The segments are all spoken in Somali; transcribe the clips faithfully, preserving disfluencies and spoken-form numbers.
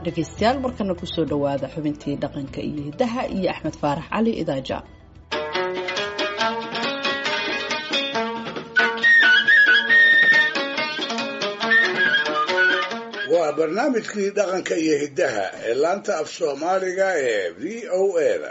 dhegaystayaal markana ku soo dhawaada xubintii dhaqanka iyo hidaha iyo Axmed Faarax Cali Idaaja. waa barnaamijkii dhaqanka iyo hidaha ee laanta af Soomaaliga ee V O A-da.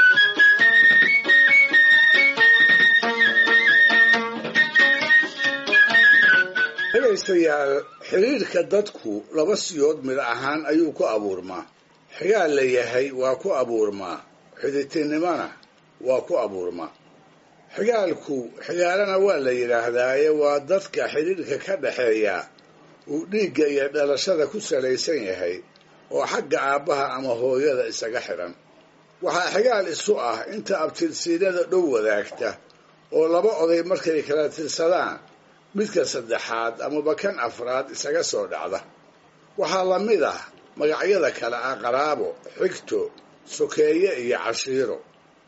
dhegaystayaal, xiriirka dadku laba siyood mid ahaan ayuu ku abuurmaa. xigaal la yahay waa ku abuurmaa, xidhiidhnimona waa ku abuurmaa. xigaalku xigaalana waa la yidhaahdaaye waa dadka xiriirka ka dhaxeeya uu dhiigga iyo dhalashada ku salaysan yahay oo xagga aabbaha ama hooyada isaga xidhan. waxaa xigaal isu ah inta abtirsiinada dhow wadaagta oo laba oday markay kala tirsadaan midka saddexaad amaba kan afraad isaga soo dhacda. waxaa la mid ah magacyada kale ah qaraabo, xigto, sokeeye iyo cashiiro.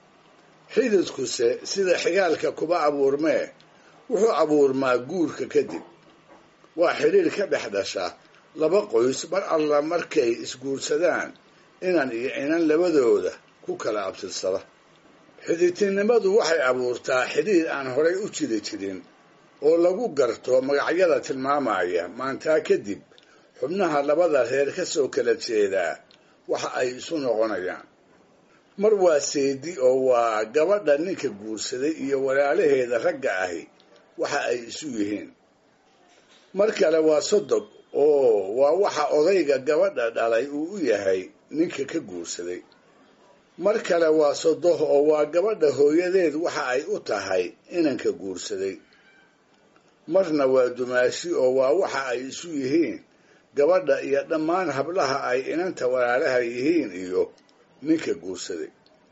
xididkuse sida xigaalka kuma abuurmee wuxuu abuurmaa guurka kadib. waa xidhiir ka dhex dhasha laba qoys mar alla markay isguursadaan inan iyo inan labadooda ku kala abtirsada. xidhiidhnimadu waxay abuurtaa xidhiir aan horay u jiri jirin oo lagu garto magacyada tilmaamaya maantaa kadib xubnaha labada reer ka soo kala jeedaa waxa ay isu noqonayaan. mar waa seedi oo waa gabadha ninka guursaday iyo walaalaheeda ragga ahi waxa ay isu yihiin. mar kale waa sodog oo waa waxa odayga gabadha dhalay uu u yahay ninka ka guursaday. mar kale waa sodoh oo waa gabadha hooyadeed waxa ay u tahay inanka guursaday. marna waa dumaashi oo waa waxa ay isu yihiin gabadha iyo dhammaan hablaha ay inanta walaalaha yihiin iyo ninka guursaday.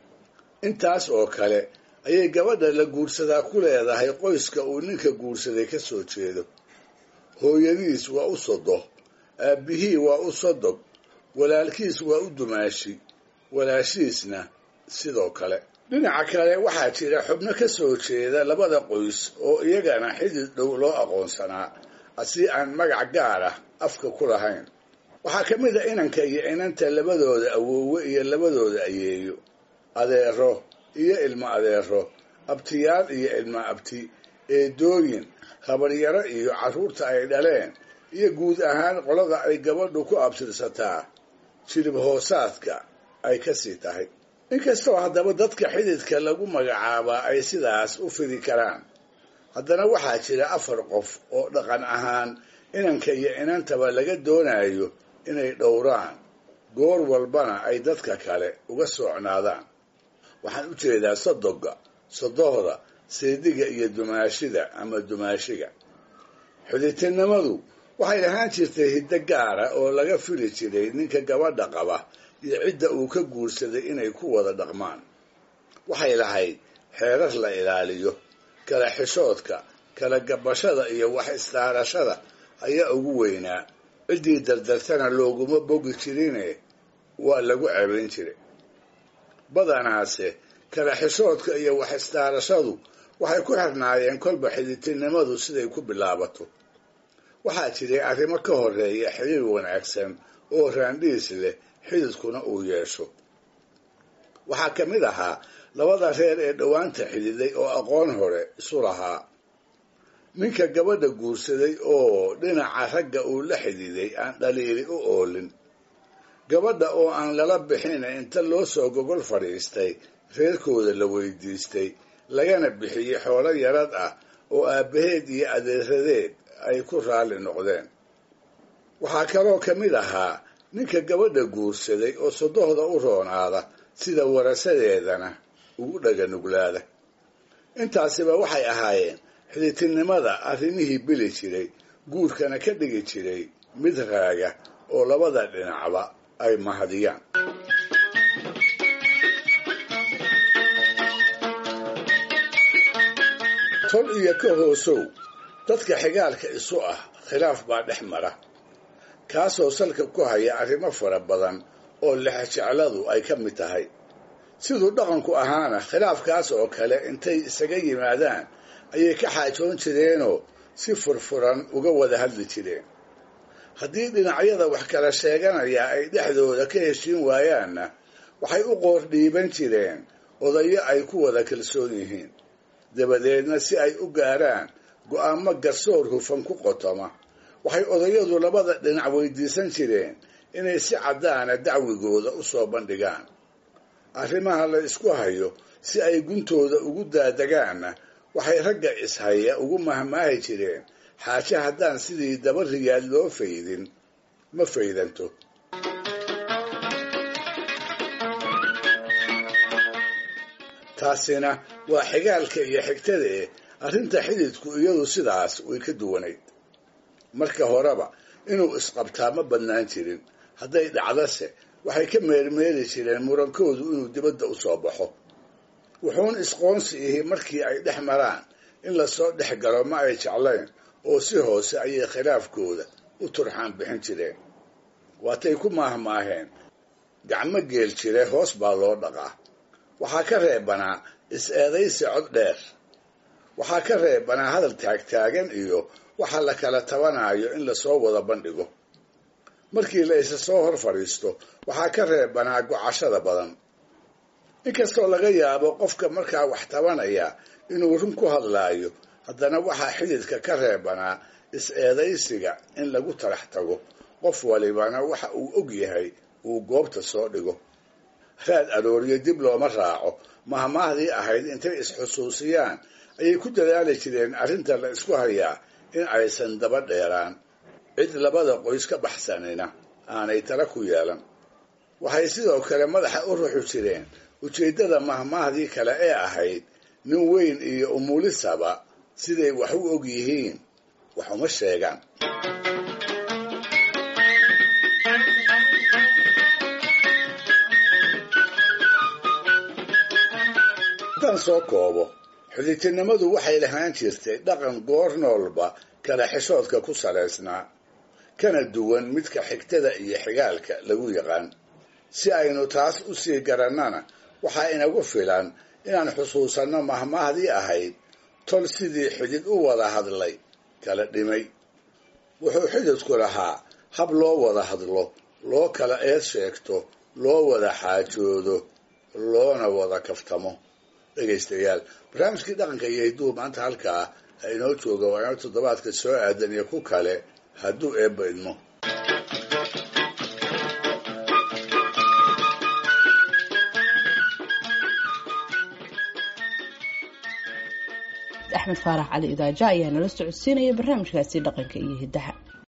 intaas oo kale ayay gabadha la guursadaa ku leedahay qoyska uu ninka guursaday ka soo jeedo. hooyadiis waa u sodoh, aabbihii waa u sodog, walaalkiis waa u dumaashi, walaashiisna sidoo kale. dhinaca kale waxaa jira xubno ka soo jeeda labada qoys oo iyagana xidid dhow loo aqoonsanaa asi aan magac gaar ah afka ku lahayn. waxaa ka mid a inanka iyo inanta labadooda awoowe iyo labadooda ayeeyo, adeero iyo ilmo adeero, abtiyaal iyo ilmo abti, eedooyin, habaryaro iyo carruurta ay dhaleen iyo guud ahaan qolada ay gabadhu ku abtirsataa jilib hoosaadka ay ka sii tahay. inkastoo haddaba dadka xididka lagu magacaabaa ay sidaas u fidi karaan, haddana waxaa jira afar qof oo dhaqan ahaan inanka iyo inantaba laga doonayo inay dhowraan goor walbana ay dadka kale uga socnaadaan. waxaan u jeedaa sodoga, sodohda, seediga iyo dumaashida ama dumaashiga. xidhiidhnimadu waxay ahaan jirtay hiddo gaara oo laga fili jiray ninka gabadha qaba iyo cidda uu ka guursaday inay ku wada dhaqmaan. waxay lahayd xeerar la ilaaliyo, kala xishoodka, kala gabashada iyo wax istaarashada ayaa ugu weynaa. ciddii dardartana looguma bogi jirine waa lagu cebayn jiray. badanaase kala xishoodka iyo wax istaarashadu waxay ku xirnaayeen kolba xidhiidhnimadu siday ku bilaabato. waxaa jiray arrimo ka horeeya xiriir wanaagsan oo raandhiis leh xididkuna uu yeesho. waxaa ka mid ahaa labada reer ee dhowaanta xididay oo aqoon hore isu lahaa. ninka gabadha guursaday oo dhinaca ragga uu la xididay aan dhaliili u oolin. gabadha oo aan lala bixin inta loo soo gogol fadhiistay reerkooda la weydiistay lagana bixiyey xoolo yarad ah oo aabbaheed iyo adeeradeed ay ku raalli noqdeen. waxaa kaloo ka mid ahaa ninka gabadha guursaday oo sodohda u roonaada sida warasadeedana ugu dhaganuglaada. intaasiba waxay ahaayeen xidhiidhnimada arrimihii bili jiray, guurkana ka dhigi jiray mid raaga oo labada dhinacba ay mahadiyaan. tol iyo ka hoosow dadka xigaalka isu ah khilaaf baa dhex mara, kaasoo salka ku haya arrimo fara badan oo lexjecladu ay ka mid tahay. siduu dhaqanku ahaana khilaafkaas oo kale intay isaga yimaadaan ayay ka xaajoon jireenoo si furfuran uga wada hadli jireen. haddii dhinacyada wax kala sheeganaya ay dhexdooda ka heshiin waayaanna waxay u qoor dhiiban jireen odayo ay ku wada kalsoon yihiin dabadeedna si ay u gaaraan go'aamo garsoor hufan ku qotoma waxay odayadu labada dhinac weydiisan jireen inay si caddaana dacwigooda u soo bandhigaan arrimaha la isku hayo si ay guntooda ugu daadagaanna waxay ragga ishaya ugu mahmaahi jireen xaaje haddaan sidii daba riyaad loo faydin ma faydanto taasina waa xigaalka iyo xigtada eh arrinta xididku iyadu sidaas way ka duwanayd marka horeba inuu isqabtaa ma badnaan jirin hadday dhacdase waxay ka meermeeri jireen murankoodu inuu dibadda u soo baxo wuxuun isqoonsi ihi markii ay dhex maraan in lasoo dhex galo ma ay jeclayn oo si hoose ayay khilaafkooda u turxaan bixin jireen waatay ku maahmaaheen gacmo geel jire hoos baa loo dhaqaa waxaa ka reebanaa is-eedaysi cod dheer waxaa ka reebanaa hadal taagtaagan iyo waxa la kala tabanaayo in lasoo wada bandhigo markii la isa soo hor fadhiisto waxaa ka reebanaa gocashada badan inkastoo laga yaabo qofka markaa wax tabanaya inuu run ku hadlaayo haddana waxaa xididka ka reebanaa is-eedaysiga in lagu tarax tago qof walibana waxa uu og yahay uu goobta soo dhigo raad arooriyo dib looma raaco mahmaahdii ahayd intay is-xusuusiyaan ayay ku dadaali jireen arrinta la isku hayaa in aysan daba dheeraan cid labada qoys ka baxsanina aanay tala ku yeelan waxay sidoo kale madaxa u ruxu jireen ujeeddada mahmaahdii kale ee ahayd nin weyn iyo umulisaba siday wax u og yihiin wax uma sheegaan haddaan soo koobo xididtinimadu waxay lahaan jirtay dhaqan goor noolba kala xishoodka ku salaysnaa kana duwan midka xigtada iyo xigaalka lagu yaqaan si aynu taas u sii garannana waxaa inagu filan inaan xusuusanno mahmaahdii ahayd tol sidii xidid u wada hadlay kala dhimay wuxuu xididku lahaa hab loo wada hadlo loo kala eed sheegto loo wada xaajoodo loona wada kaftamo dhegaystayaal barnaamijkii dhaqanka iyo hidduu maanta halkaa ha inoo jooga waa inoo toddobaadka soo aadan iyo ku kale hadduu eebba idmo axmed faarax cali idaaja ayaa nala socodsiinaya barnaamijkaasi dhaqanka iyo hiddaha.